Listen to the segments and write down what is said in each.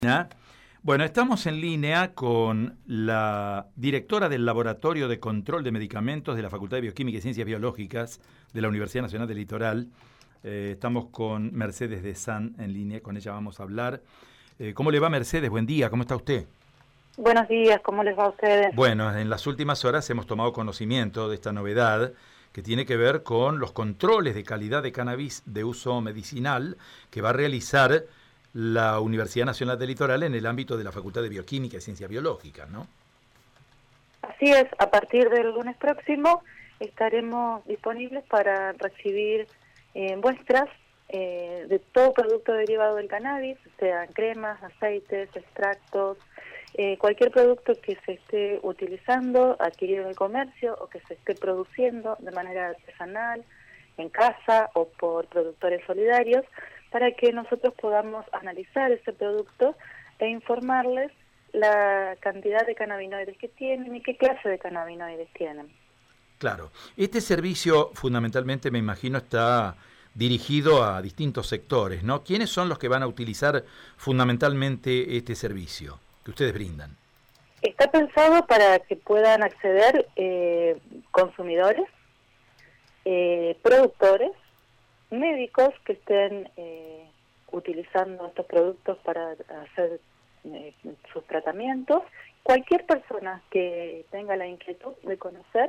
Bueno, estamos en línea con la directora del Laboratorio de Control de Medicamentos de la Facultad de Bioquímica y Ciencias Biológicas de la Universidad Nacional del Litoral. Estamos con Mercedes de San en línea, con ella vamos a hablar. ¿Cómo le va, Mercedes? Buen día, ¿cómo está usted? Buenos días, ¿cómo les va a ustedes? Bueno, en las últimas horas hemos tomado conocimiento de esta novedad que tiene que ver con los controles de calidad de cannabis de uso medicinal que va a realizar la Universidad Nacional del Litoral en el ámbito de la Facultad de Bioquímica y Ciencias Biológicas, ¿no? Así es, a partir del lunes próximo estaremos disponibles para recibir muestras de todo producto derivado del cannabis, sean cremas, aceites, extractos, cualquier producto que se esté utilizando, adquirido en el comercio o que se esté produciendo de manera artesanal, en casa o por productores solidarios, para que nosotros podamos analizar ese producto e informarles la cantidad de cannabinoides que tienen y qué clase de cannabinoides tienen. Claro. Este servicio fundamentalmente, me imagino, está dirigido a distintos sectores, ¿no? ¿Quiénes son los que van a utilizar fundamentalmente este servicio que ustedes brindan? Está pensado para que puedan acceder consumidores, productores, médicos que estén utilizando estos productos para hacer sus tratamientos, cualquier persona que tenga la inquietud de conocer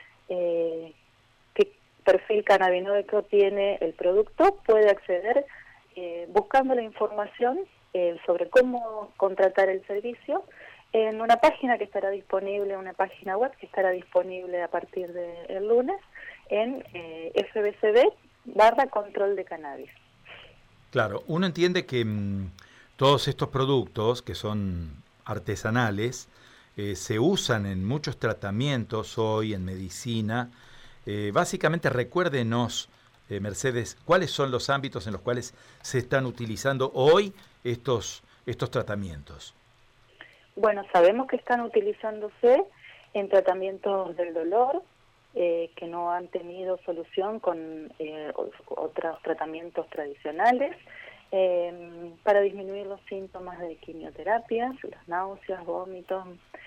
qué perfil cannabinoide tiene el producto, puede acceder buscando la información sobre cómo contratar el servicio en una página que estará disponible, una página web que estará disponible a partir del lunes en FBCB/control de cannabis. Claro, uno entiende que todos estos productos que son artesanales se usan en muchos tratamientos hoy en medicina. Básicamente recuérdenos, Mercedes, cuáles son los ámbitos en los cuales se están utilizando hoy estos tratamientos. Bueno, sabemos que están utilizándose en tratamientos del dolor, que no han tenido solución con otros tratamientos tradicionales, para disminuir los síntomas de quimioterapia, las náuseas, vómitos,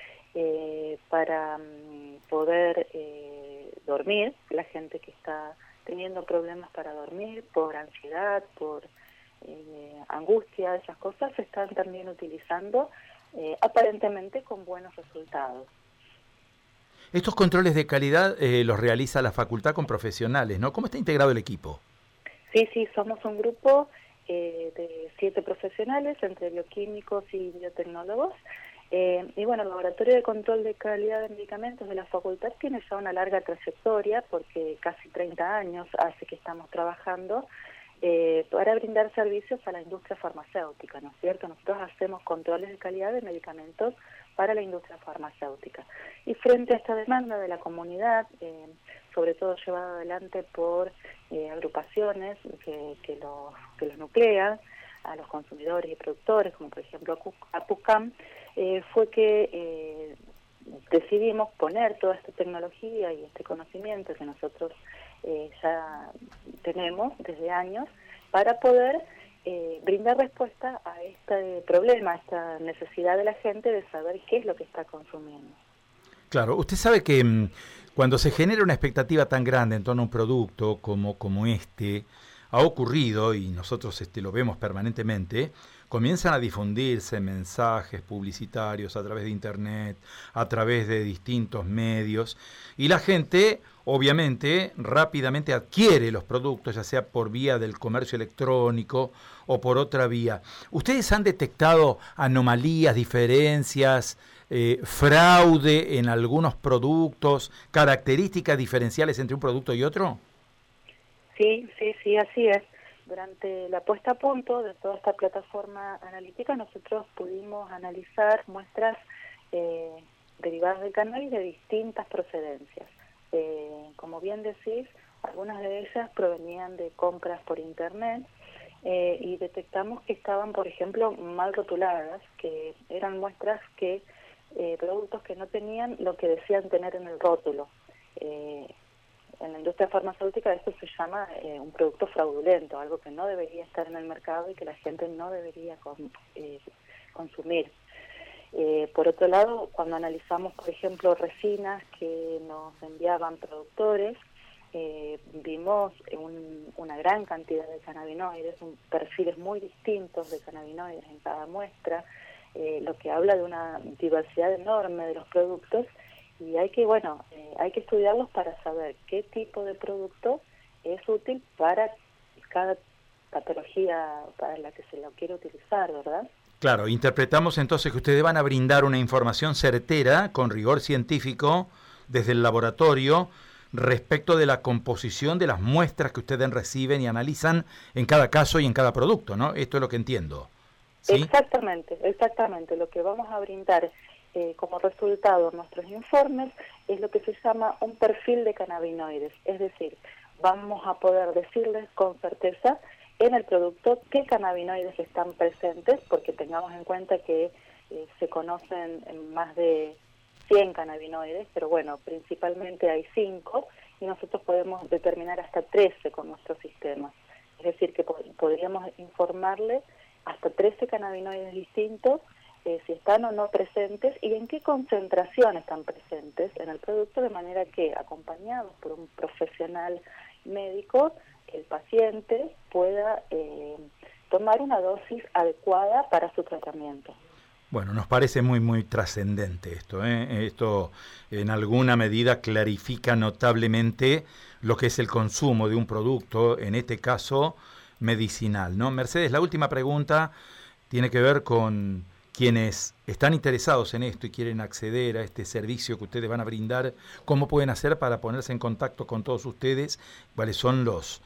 para poder dormir, la gente que está teniendo problemas para dormir, por ansiedad, por angustia, esas cosas se están también utilizando aparentemente con buenos resultados. Estos controles de calidad los realiza la facultad con profesionales, ¿no? ¿Cómo está integrado el equipo? Sí, somos un grupo de 7 profesionales, entre bioquímicos y biotecnólogos. Y bueno, el Laboratorio de Control de Calidad de Medicamentos de la facultad tiene ya una larga trayectoria, porque casi 30 años hace que estamos trabajando para brindar servicios a la industria farmacéutica, ¿no es cierto? Nosotros hacemos controles de calidad de medicamentos para la industria farmacéutica. Y frente a esta demanda de la comunidad, sobre todo llevada adelante por agrupaciones que los nuclean, a los consumidores y productores, como por ejemplo APUCAM, fue que decidimos poner toda esta tecnología y este conocimiento que nosotros ya tenemos desde años para poder brindar respuesta a este problema, a esta necesidad de la gente de saber qué es lo que está consumiendo. Claro, usted sabe que cuando se genera una expectativa tan grande en torno a un producto como este, ha ocurrido, y nosotros lo vemos permanentemente, comienzan a difundirse mensajes publicitarios a través de internet, a través de distintos medios, y la gente obviamente rápidamente adquiere los productos, ya sea por vía del comercio electrónico o por otra vía. ¿Ustedes han detectado anomalías, diferencias, fraude en algunos productos, características diferenciales entre un producto y otro? Sí, así es. Durante la puesta a punto de toda esta plataforma analítica, nosotros pudimos analizar muestras derivadas del cannabis de distintas procedencias. Como bien decís, algunas de ellas provenían de compras por internet y detectamos que estaban, por ejemplo, mal rotuladas, que eran muestras que productos que no tenían lo que decían tener en el rótulo. En la industria farmacéutica esto se llama un producto fraudulento, algo que no debería estar en el mercado y que la gente no debería consumir. Por otro lado, cuando analizamos, por ejemplo, resinas que nos enviaban productores, vimos una gran cantidad de cannabinoides, perfiles muy distintos de cannabinoides en cada muestra, lo que habla de una diversidad enorme de los productos, y hay que estudiarlos para saber qué tipo de producto es útil para cada patología para la que se lo quiere utilizar, ¿verdad? Claro, interpretamos entonces que ustedes van a brindar una información certera, con rigor científico, desde el laboratorio, respecto de la composición de las muestras que ustedes reciben y analizan en cada caso y en cada producto, ¿no? Esto es lo que entiendo, ¿sí? Exactamente. Lo que vamos a brindar como resultado de nuestros informes es lo que se llama un perfil de cannabinoides, es decir, vamos a poder decirles con certeza en el producto qué cannabinoides están presentes, porque tengamos en cuenta que se conocen más de 100 cannabinoides, pero bueno, principalmente hay 5 y nosotros podemos determinar hasta 13 con nuestro sistema. Es decir, que podríamos informarle hasta 13 cannabinoides distintos, si están o no presentes y en qué concentración están presentes en el producto, de manera que, acompañados por un profesional médico, el paciente pueda tomar una dosis adecuada para su tratamiento. Bueno, nos parece muy, muy trascendente esto, ¿eh? Esto en alguna medida clarifica notablemente lo que es el consumo de un producto, en este caso medicinal, ¿no? Mercedes, la última pregunta tiene que ver con quienes están interesados en esto y quieren acceder a este servicio que ustedes van a brindar. ¿Cómo pueden hacer para ponerse en contacto con todos ustedes? ¿Cuáles son los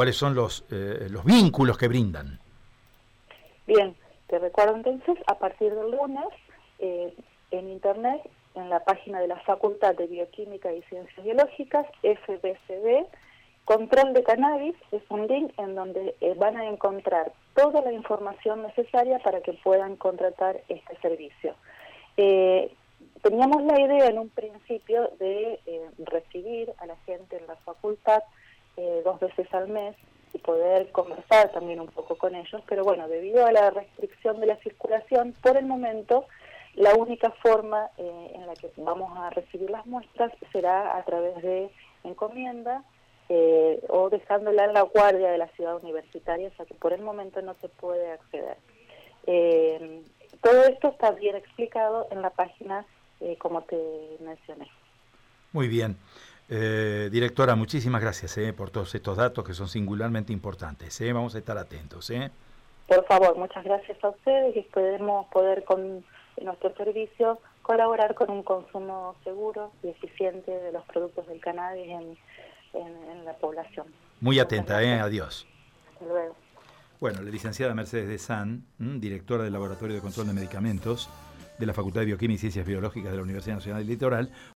vínculos que brindan? Bien, te recuerdo entonces, a partir del lunes, en internet, en la página de la Facultad de Bioquímica y Ciencias Biológicas, FBCB, Control de Cannabis, es un link en donde van a encontrar toda la información necesaria para que puedan contratar este servicio. Teníamos la idea en un principio de recibir a la gente en la facultad 2 veces al mes y poder conversar también un poco con ellos, pero bueno, debido a la restricción de la circulación, por el momento la única forma en la que vamos a recibir las muestras será a través de encomienda o dejándola en la guardia de la ciudad universitaria, o sea que por el momento no se puede acceder. Todo esto está bien explicado en la página, como te mencioné. Muy bien. Directora, muchísimas gracias por todos estos datos que son singularmente importantes. Vamos a estar atentos. Por favor, muchas gracias a ustedes y esperemos poder con nuestro servicio colaborar con un consumo seguro y eficiente de los productos del cannabis en la población. Muy atenta, adiós. Hasta luego. Bueno, la licenciada Mercedes de San, directora del Laboratorio de Control de Medicamentos de la Facultad de Bioquímica y Ciencias Biológicas de la Universidad Nacional del Litoral,